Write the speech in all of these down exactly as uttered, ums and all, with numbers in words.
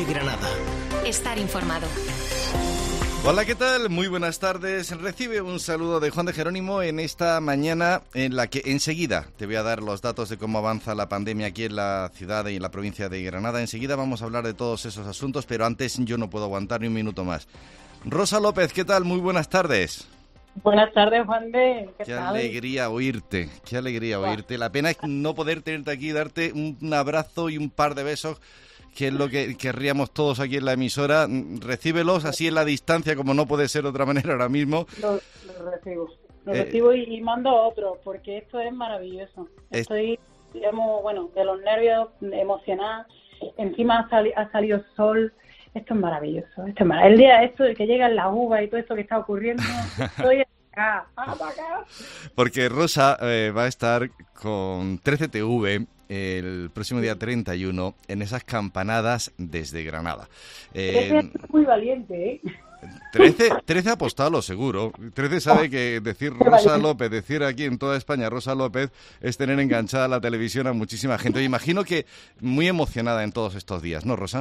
Granada. Estar informado. Hola, ¿qué tal? Muy buenas tardes. Recibe un saludo de Juan de Jerónimo en esta mañana en la que enseguida te voy a dar los datos de cómo avanza la pandemia aquí en la ciudad y en la provincia de Granada. Enseguida vamos a hablar de todos esos asuntos, pero antes yo no puedo aguantar ni un minuto más. Rosa López, ¿qué tal? Muy buenas tardes. Buenas tardes, Juan de. ¿Qué, qué tal? alegría oírte, qué alegría oírte. La pena es no poder tenerte aquí, darte un abrazo y un par de besos, que es lo que querríamos todos aquí en la emisora. Recíbelos así en la distancia, como no puede ser de otra manera ahora mismo. Lo, lo recibo, lo eh, recibo y, y mando a otro, porque esto es maravilloso. Es... Estoy, digamos, bueno, de los nervios, emocionada. Encima ha, sali- ha salido sol. Esto es maravilloso. Esto es maravilloso. El día esto de que llegan las uvas y todo esto que está ocurriendo, estoy acá, acá. Porque Rosa eh, va a estar con trece T V el próximo día treinta y uno en esas campanadas desde Granada. Eh, es muy valiente, ¿eh? trece, trece apostado, seguro. trece sabe que decir Rosa López, decir aquí en toda España Rosa López, es tener enganchada la televisión a muchísima gente. Yo imagino que muy emocionada en todos estos días, ¿no, Rosa?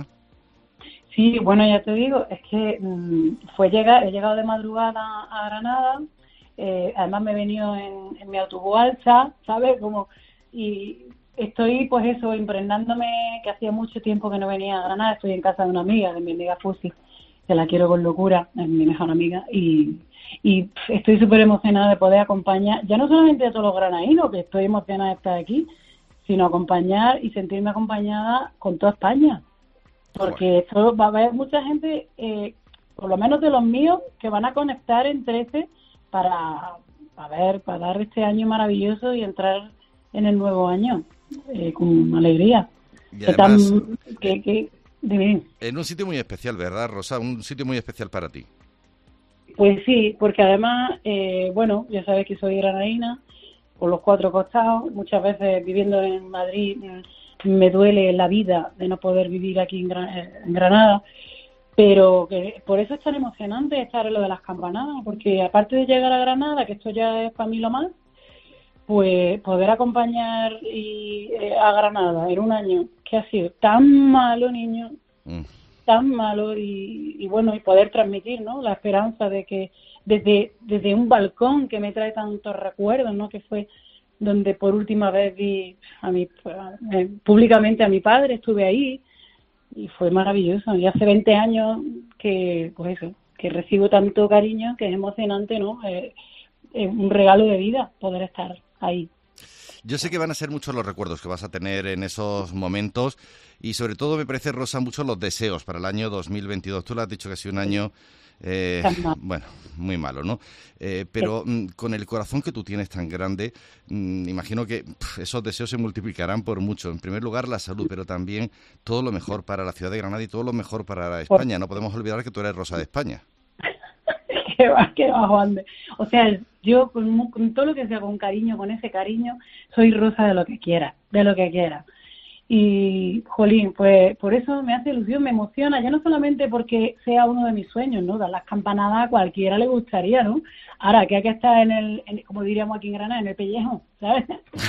Sí, bueno, ya te digo, es que mmm, fue llegar, he llegado de madrugada a Granada, eh, además me he venido en, en mi autobús alza, ¿sabes? Como, y estoy, pues eso, impregnándome, que hacía mucho tiempo que no venía a Granada. Estoy en casa de una amiga, de mi amiga Fusi, que la quiero con locura, es mi mejor amiga, y, y estoy súper emocionada de poder acompañar, ya no solamente a todos los granadinos, que estoy emocionada de estar aquí, sino acompañar y sentirme acompañada con toda España. Porque esto va a haber mucha gente, eh, por lo menos de los míos, que van a conectar en trece para, a ver, para dar este año maravilloso y entrar en el nuevo año eh, con alegría. Y además, que tan, que, que, de en un sitio muy especial, ¿verdad, Rosa? Un sitio muy especial para ti. Pues sí, porque además, eh, bueno, ya sabes que soy granadina, por los cuatro costados, muchas veces viviendo en Madrid me duele la vida de no poder vivir aquí en, Gran- en Granada, pero que por eso es tan emocionante estar en lo de las campanadas, porque aparte de llegar a Granada, que esto ya es para mí lo más, pues poder acompañar y, eh, a Granada en un año que ha sido tan malo, niño, mm. tan malo, y, y bueno, y poder transmitir, ¿no?, la esperanza de que desde, desde un balcón que me trae tantos recuerdos, ¿no?, que fue donde por última vez vi a mi, eh, públicamente a mi padre, estuve ahí y fue maravilloso. Y hace veinte años que, pues eso, que recibo tanto cariño que es emocionante, ¿no? Eh, es un regalo de vida poder estar ahí. Yo sé que van a ser muchos los recuerdos que vas a tener en esos momentos y sobre todo me parece, Rosa, mucho los deseos para el año dos mil veintidós. Tú lo has dicho que ha sido un año, eh, bueno, muy malo, ¿no? Eh, pero sí. Con el corazón que tú tienes tan grande, mmm, imagino que pff, esos deseos se multiplicarán por mucho. En primer lugar, la salud, pero también todo lo mejor para la ciudad de Granada y todo lo mejor para España. No podemos olvidar que tú eres Rosa de España. Que va, que va, Juan de. O sea, yo con, con todo lo que sea, con cariño, con ese cariño, soy Rosa de lo que quiera, de lo que quiera. Y, jolín, pues por eso me hace ilusión, me emociona, ya no solamente porque sea uno de mis sueños, ¿no? Dar las campanadas a cualquiera le gustaría, ¿no? Ahora, que hay que estar en el, en, como diríamos aquí en Granada, en el pellejo, ¿sabes?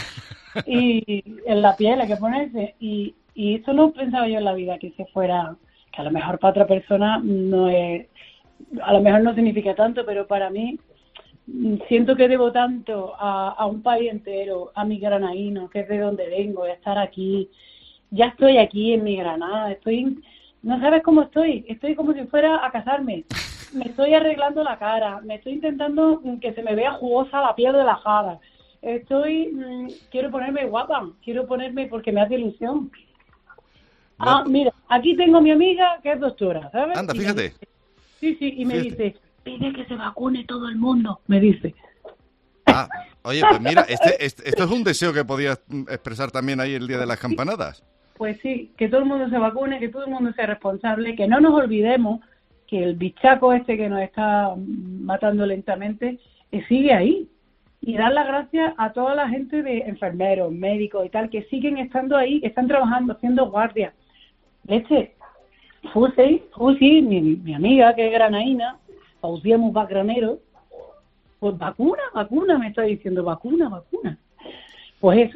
Y en la piel hay que ponerse. Y, y eso no pensaba yo en la vida, que se fuera, que a lo mejor para otra persona no es, a lo mejor no significa tanto, pero para mí siento que debo tanto a, a un país entero, a mi granadino, que es de donde vengo, de estar aquí. Ya estoy aquí en mi Granada, estoy, no sabes cómo estoy, estoy como si fuera a casarme, me estoy arreglando la cara, me estoy intentando que se me vea jugosa la piel de la jara, estoy, mmm, quiero ponerme guapa, quiero ponerme porque me hace ilusión. Ah, mira, aquí tengo a mi amiga que es doctora, ¿sabes? Anda, fíjate. Sí, sí, y me fíjate. dice, pide que se vacune todo el mundo, me dice. Ah, oye, pues mira, este, este, esto es un deseo que podías expresar también ahí el día de las campanadas. Pues sí, que todo el mundo se vacune, que todo el mundo sea responsable, que no nos olvidemos que el bichaco este que nos está matando lentamente eh, sigue ahí. Y dar las gracias a toda la gente de enfermeros, médicos y tal, que siguen estando ahí, que están trabajando, haciendo guardia. Leche, Fusi, Fusi, mi, mi amiga que es granadina, Fausiamos Bacranero, pues vacuna, vacuna, me está diciendo, vacuna, vacuna. Pues eso,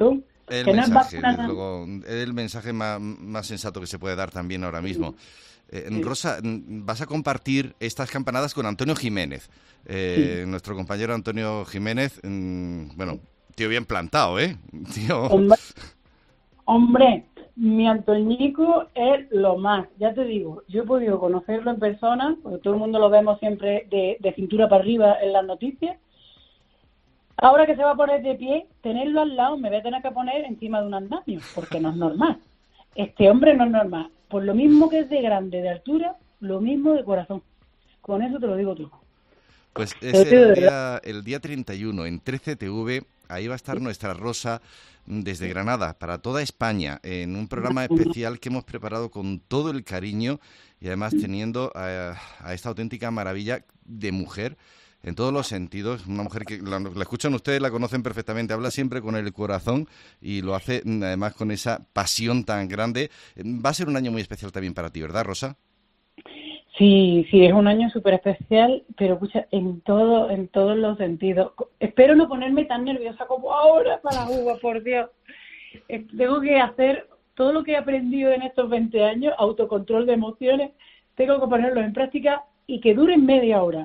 El que no es mensaje, vacuna, desde luego, el mensaje más, más sensato que se puede dar también ahora mismo. Eh, sí. Rosa, vas a compartir estas campanadas con Antonio Jiménez, eh, Sí. nuestro compañero Antonio Jiménez. Mmm, bueno, tío bien plantado, ¿eh? Tío... Hombre, hombre, mi Antoñico es lo más, ya te digo, yo he podido conocerlo en persona, porque todo el mundo lo vemos siempre de, de cintura para arriba en las noticias. Ahora que se va a poner de pie, tenerlo al lado me voy a tener que poner encima de un andamio, porque no es normal. Este hombre no es normal. Por lo mismo que es de grande, de altura, lo mismo de corazón. Con eso te lo digo todo. Pues es el día, el día treinta y uno en trece T V, ahí va a estar nuestra Rosa desde Granada, para toda España, en un programa especial que hemos preparado con todo el cariño y además teniendo a, a esta auténtica maravilla de mujer, en todos los sentidos, una mujer que la, la escuchan ustedes, la conocen perfectamente, habla siempre con el corazón y lo hace además con esa pasión tan grande. Va a ser un año muy especial también para ti, ¿verdad, Rosa? Sí, sí, es un año súper especial, pero escucha, en todo, en todos los sentidos. Espero no ponerme tan nerviosa como ahora para la uva, por Dios. Eh, Tengo que hacer todo lo que he aprendido en estos veinte años, autocontrol de emociones, tengo que ponerlo en práctica y que duren media hora.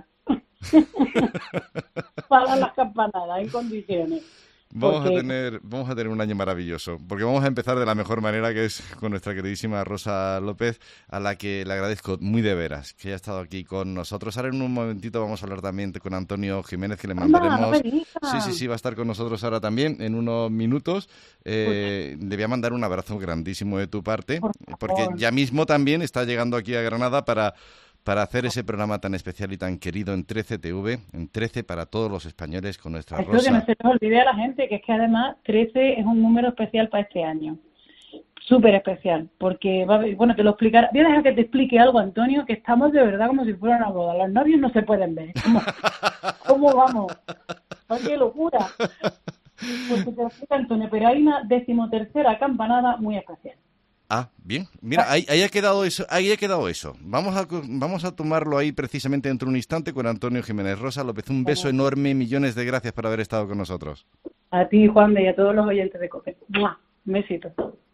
Para las campanadas en condiciones. Vamos Porque... a tener vamos a tener un año maravilloso, porque vamos a empezar de la mejor manera, que es con nuestra queridísima Rosa López, a la que le agradezco muy de veras que haya estado aquí con nosotros. Ahora en un momentito vamos a hablar también con Antonio Jiménez, que le mandaremos... ¡Anda, no me digas! Sí, sí, sí, va a estar con nosotros ahora también, en unos minutos. Eh, le voy a mandar un abrazo grandísimo de tu parte, porque ya mismo también está llegando aquí a Granada para... para hacer ese programa tan especial y tan querido en trece T V, en trece para todos los españoles con nuestra Esto Rosa. que no se les olvide a la gente, que es que además trece es un número especial para este año. Súper especial, porque, va a ver, bueno, te lo explicaré. Voy a dejar que te explique algo, Antonio, que estamos de verdad como si fuera una boda. Los novios no se pueden ver. ¿Cómo, cómo vamos? ¡Ay, qué locura! Pues te lo explico, Antonio, pero hay una decimotercera campanada muy especial. Ah, bien. Mira, ahí, ahí ha quedado eso. Ahí ha quedado eso. Vamos a vamos a tomarlo ahí precisamente dentro de un instante con Antonio Jiménez. Rosa López, un beso enorme, millones de gracias por haber estado con nosotros. A ti, Juan de, y a todos los oyentes de COPE. ¡Mua! Un besito.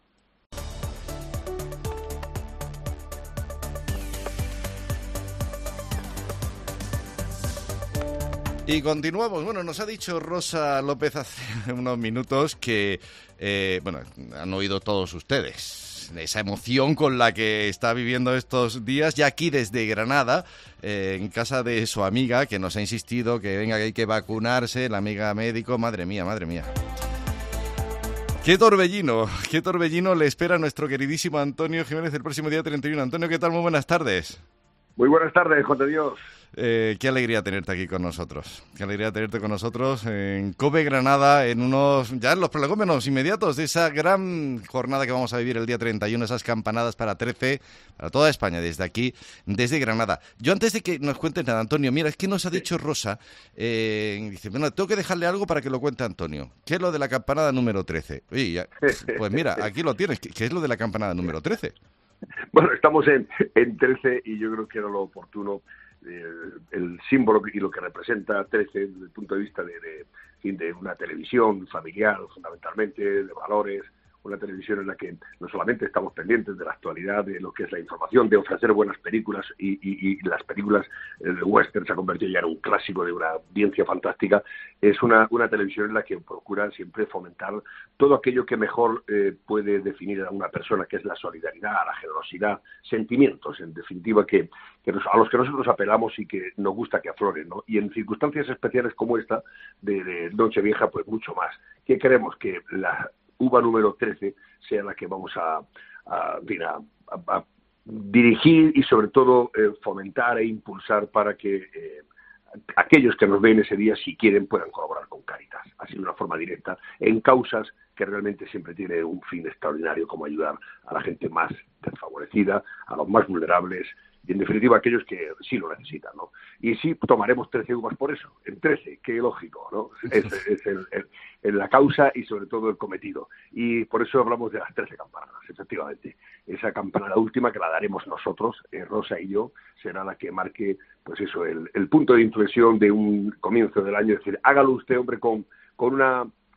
Y continuamos. Bueno, nos ha dicho Rosa López hace unos minutos que, eh, bueno, han oído todos ustedes esa emoción con la que está viviendo estos días, ya aquí desde Granada, eh, en casa de su amiga, que nos ha insistido que venga, que hay que vacunarse, la amiga médico. Madre mía, madre mía. Qué torbellino, qué torbellino le espera a nuestro queridísimo Antonio Jiménez el próximo día treinta y uno. Antonio, ¿qué tal? Muy buenas tardes. Muy buenas tardes, Juan de Dios. Eh, qué alegría tenerte aquí con nosotros. Qué alegría tenerte con nosotros en COPE Granada, en unos, ya en los prolegómenos inmediatos de esa gran jornada que vamos a vivir el día treinta y uno, esas campanadas para trece, para toda España, desde aquí, desde Granada. Yo antes de que nos cuentes nada, Antonio, mira, es que nos ha dicho Rosa, eh, dice, bueno, tengo que dejarle algo para que lo cuente Antonio. ¿Qué es lo de la campanada número trece? Oye, ya, pues mira, aquí lo tienes. ¿Qué es lo de la campanada número trece? Bueno, estamos en, en trece y yo creo que era lo oportuno, eh, el símbolo y lo que representa trece desde el punto de vista de, de, de una televisión familiar, fundamentalmente, de valores, una televisión en la que no solamente estamos pendientes de la actualidad, de lo que es la información, de ofrecer buenas películas, y, y, y las películas, el western se ha convertido ya en un clásico de una audiencia fantástica. Es una, una televisión en la que procura siempre fomentar todo aquello que mejor eh, puede definir a una persona, que es la solidaridad, la generosidad, sentimientos, en definitiva, que, que nos, a los que nosotros apelamos y que nos gusta que afloren, ¿no? Y en circunstancias especiales como esta, de, de Nochevieja, pues mucho más. ¿Qué queremos? Que la uva número trece sea la que vamos a, a, a, a, a dirigir y sobre todo eh, fomentar e impulsar para que eh, aquellos que nos ven ese día, si quieren, puedan colaborar con Cáritas, así de una forma directa, en causas que realmente siempre tiene un fin extraordinario, como ayudar a la gente más desfavorecida, a los más vulnerables, y en definitiva aquellos que sí lo necesitan, ¿no? Y sí tomaremos trece uvas por eso, en trece, qué lógico, ¿no? Es, es el, el, el, la causa y sobre todo el cometido. Y por eso hablamos de las trece campanadas, efectivamente. Esa campanada última que la daremos nosotros, eh, Rosa y yo, será la que marque, pues eso, el, el punto de inflexión de un comienzo del año. Es decir, hágalo usted, hombre, con, con una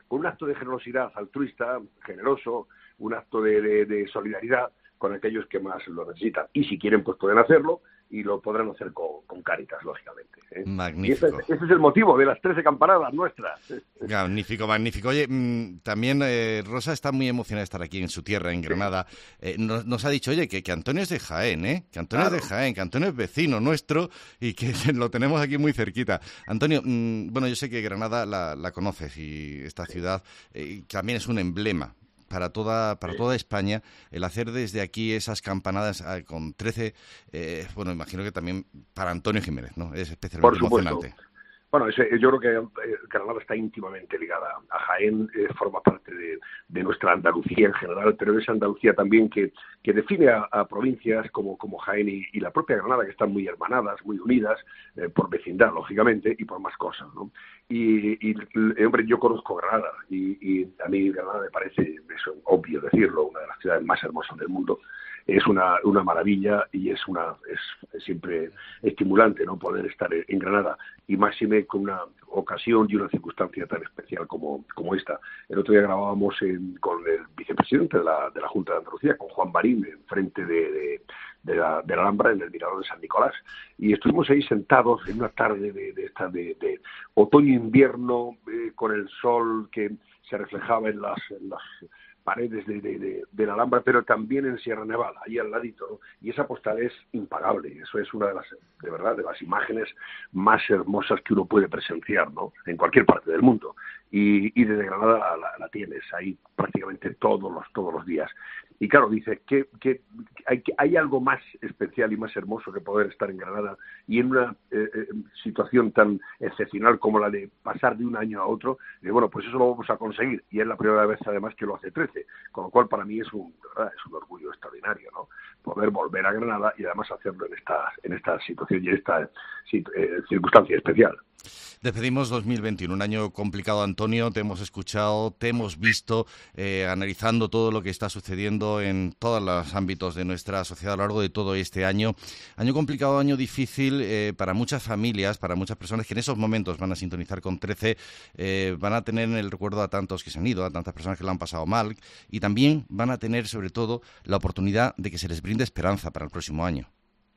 con un acto de generosidad altruista, generoso, un acto de, de, de solidaridad con aquellos que más lo necesitan. Y si quieren, pues pueden hacerlo, y lo podrán hacer con, con Cáritas, lógicamente, ¿eh? Magnífico. Y ese, ese es el motivo de las trece campanadas nuestras. Magnífico, magnífico. Oye, mmm, también eh, Rosa está muy emocionada de estar aquí en su tierra, en Granada. Eh, nos, nos ha dicho, oye, que, que Antonio es de Jaén, ¿eh? Que Antonio claro. es de Jaén, que Antonio es vecino nuestro y que lo tenemos aquí muy cerquita. Antonio, mmm, bueno, yo sé que Granada la, la conoces y esta ciudad eh, también es un emblema para toda para toda España, el hacer desde aquí esas campanadas eh, con trece, eh, bueno, imagino que también para Antonio Jiménez, ¿no? Es especialmente emocionante. Bueno, ese, yo creo que eh, Granada está íntimamente ligada a Jaén, eh, forma parte de, de nuestra Andalucía en general, pero es Andalucía también que, que define a, a provincias como, como Jaén y, y la propia Granada, que están muy hermanadas, muy unidas, eh, por vecindad, lógicamente, y por más cosas, ¿no? Y, y hombre, yo conozco Granada, y, y a mí Granada me parece, es obvio decirlo, una de las ciudades más hermosas del mundo. Es una, una maravilla y es una es, es siempre estimulante, ¿no?, poder estar en Granada, y máxime con una ocasión y una circunstancia tan especial como, como esta. El otro día grabábamos en, con el vicepresidente de la, de la Junta de Andalucía, con Juan Marín, enfrente de, de, de, la, de la Alhambra, en el Mirador de San Nicolás, y estuvimos ahí sentados en una tarde de, de, esta, de, de otoño-invierno, eh, con el sol que se reflejaba en las, en las paredes de, de, de, de la Alhambra, pero también en Sierra Nevada, ahí al ladito, ¿no? Y esa postal es impagable. Eso es una de las, de verdad, de las imágenes más hermosas que uno puede presenciar, ¿no?, en cualquier parte del mundo. Y, y desde Granada la, la, la tienes ahí prácticamente todos los todos los días. Y claro, dice que, que hay, hay algo más especial y más hermoso que poder estar en Granada y en una eh, eh, situación tan excepcional como la de pasar de un año a otro. Y bueno, pues eso lo vamos a conseguir, y es la primera vez además que lo hace trece, con lo cual para mí es un, ¿verdad?, es un orgullo extraordinario, ¿no?, poder volver a Granada y además hacerlo en esta en esta situación y en esta eh, circunstancia especial. Despedimos dos mil veintiuno, un año complicado, Antonio. Te hemos escuchado, te hemos visto eh, analizando todo lo que está sucediendo en todos los ámbitos de nuestra sociedad a lo largo de todo este año. Año complicado, año difícil eh, para muchas familias, para muchas personas que en esos momentos van a sintonizar con trece, eh, van a tener en el recuerdo a tantos que se han ido, a tantas personas que lo han pasado mal, y también van a tener sobre todo la oportunidad de que se les brinde esperanza para el próximo año.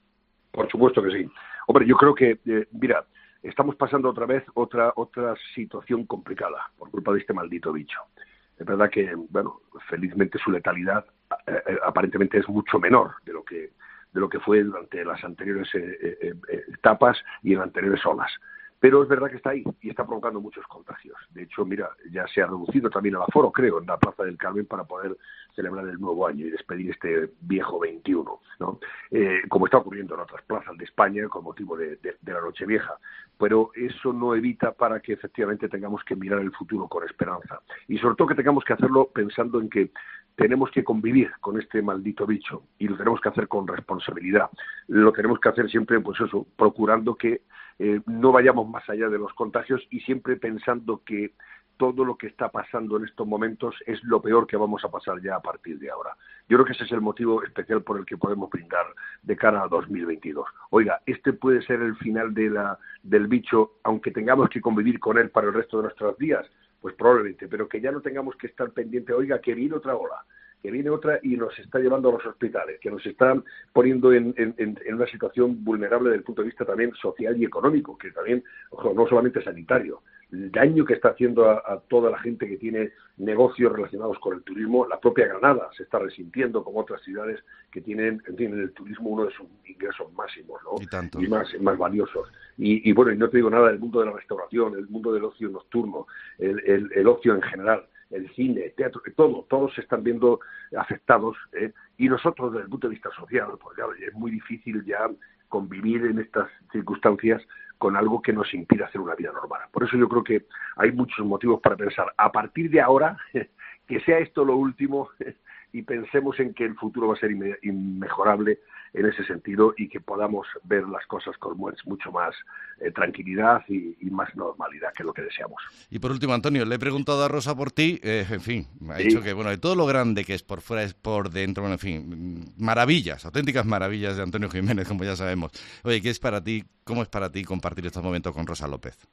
Por supuesto que sí. Hombre, yo creo que, eh, mira, estamos pasando otra vez otra otra situación complicada por culpa de este maldito bicho. Es verdad que, bueno, felizmente su letalidad eh, eh, aparentemente es mucho menor de lo que de lo que fue durante las anteriores eh, eh, eh, etapas y en anteriores olas. Pero es verdad que está ahí y está provocando muchos contagios. De hecho, mira, ya se ha reducido también el aforo, creo, en la Plaza del Carmen para poder celebrar el nuevo año y despedir este viejo veintiuno, ¿no? Eh, como está ocurriendo en otras plazas de España con motivo de, de, de la Nochevieja. Pero eso no evita para que efectivamente tengamos que mirar el futuro con esperanza. Y sobre todo que tengamos que hacerlo pensando en que tenemos que convivir con este maldito bicho y lo tenemos que hacer con responsabilidad. Lo tenemos que hacer siempre, pues eso, procurando que eh, no vayamos más allá de los contagios y siempre pensando que todo lo que está pasando en estos momentos es lo peor que vamos a pasar ya a partir de ahora. Yo creo que ese es el motivo especial por el que podemos brindar de cara a dos mil veintidós. Oiga, este puede ser el final de la, del bicho, aunque tengamos que convivir con él para el resto de nuestros días, pues probablemente, pero que ya no tengamos que estar pendiente, oiga, que viene otra ola, que viene otra y nos está llevando a los hospitales, que nos están poniendo en, en, en una situación vulnerable desde el punto de vista también social y económico, que también, ojo, no solamente sanitario. El daño que está haciendo a, a toda la gente que tiene negocios relacionados con el turismo, la propia Granada se está resintiendo como otras ciudades que tienen, tienen el turismo uno de sus ingresos máximos, ¿no? Y tanto. Y más, más valiosos. Y, y bueno, y no te digo nada del mundo de la restauración, el mundo del ocio nocturno, el, el, el ocio en general, el cine, el teatro, todo, todos se están viendo afectados, ¿eh? Y nosotros desde el punto de vista social, pues ya es muy difícil ya convivir en estas circunstancias con algo que nos impide hacer una vida normal. Por eso yo creo que hay muchos motivos para pensar, a partir de ahora, que sea esto lo último y pensemos en que el futuro va a ser inmejorable en ese sentido y que podamos ver las cosas con mucho más eh, tranquilidad y, y más normalidad, que es lo que deseamos. Y por último, Antonio, le he preguntado a Rosa por ti, eh, en fin, me ha sí. dicho que, bueno, de todo lo grande que es por fuera es por dentro, bueno, en fin, maravillas, auténticas maravillas de Antonio Jiménez, como ya sabemos. Oye, ¿qué es para ti, cómo es para ti compartir estos momentos con Rosa López?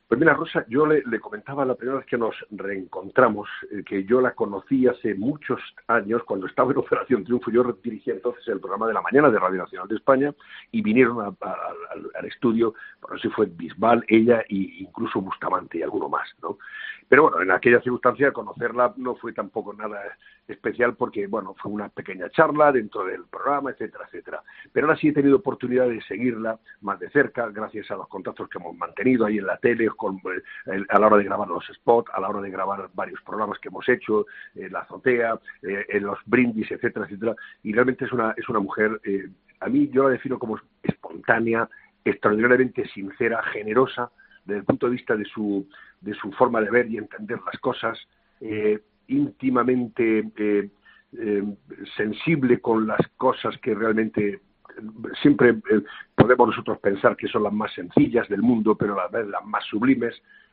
Pues mira, Rosa, yo le, le comentaba la primera vez que nos reencontramos, eh, que yo la conocí hace muchos años, cuando estaba en Operación Triunfo. Yo dirigía entonces el programa de la mañana de Radio Nacional de España, y vinieron a, a, al, al estudio, por no sé si fue Bisbal, ella e incluso Bustamante y alguno más, ¿no? Pero bueno, en aquella circunstancia conocerla no fue tampoco nada especial, porque bueno, fue una pequeña charla dentro del programa, etcétera, etcétera. Pero ahora sí he tenido oportunidad de seguirla más de cerca, gracias a los contactos que hemos mantenido ahí en la tele, con, eh, a la hora de grabar los spots, a la hora de grabar varios programas que hemos hecho, en la azotea, eh, en los brindis, etcétera, etcétera. Y realmente es una, es una mujer, eh, a mí yo la defino como espontánea, extraordinariamente sincera, generosa, desde el punto de vista de su, de su forma de ver y entender las cosas, eh, íntimamente eh, eh, sensible con las cosas que realmente siempre eh, podemos nosotros pensar que son las más sencillas del mundo, pero a la vez las más sublimes,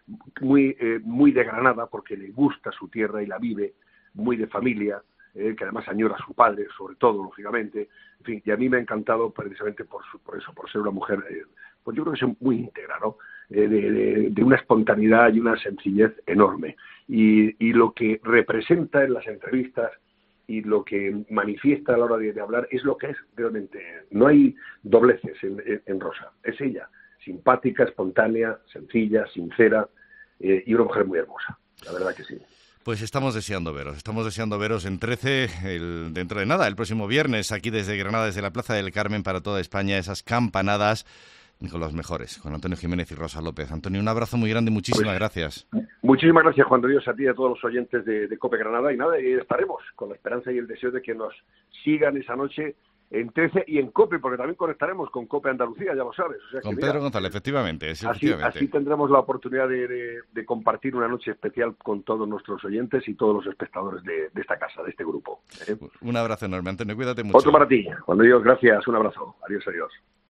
muy, eh, muy de Granada, porque le gusta su tierra y la vive, muy de familia, eh, que además añora a su padre, sobre todo, lógicamente. En fin, y a mí me ha encantado precisamente por, su, por eso, por ser una mujer, eh, pues yo creo que es muy íntegra, ¿no? Eh, de, de, de una espontaneidad y una sencillez enorme. Y, y lo que representa en las entrevistas y lo que manifiesta a la hora de, de hablar es lo que es realmente. No hay dobleces en, en, en Rosa. Es ella, simpática, espontánea, sencilla, sincera, eh, y una mujer muy hermosa. La verdad que sí. Pues estamos deseando veros, estamos deseando veros en trece, el, dentro de nada, el próximo viernes, aquí desde Granada, desde la Plaza del Carmen para toda España, esas campanadas con los mejores, con Antonio Jiménez y Rosa López. Antonio, un abrazo muy grande, muchísimas pues, gracias. Muchísimas gracias, Juan de Dios, a ti y a todos los oyentes de, de COPE Granada, y nada, y estaremos con la esperanza y el deseo de que nos sigan esa noche en trece y en COPE, porque también conectaremos con COPE Andalucía, ya lo sabes. O sea, con que, Pedro mira, González, efectivamente, sí, así, efectivamente. Así tendremos la oportunidad de, de, de compartir una noche especial con todos nuestros oyentes y todos los espectadores de, de esta casa, de este grupo. ¿eh? Un abrazo enorme, Antonio, cuídate mucho. Otro para ti, Juan de Dios, gracias, un abrazo. Adiós, adiós.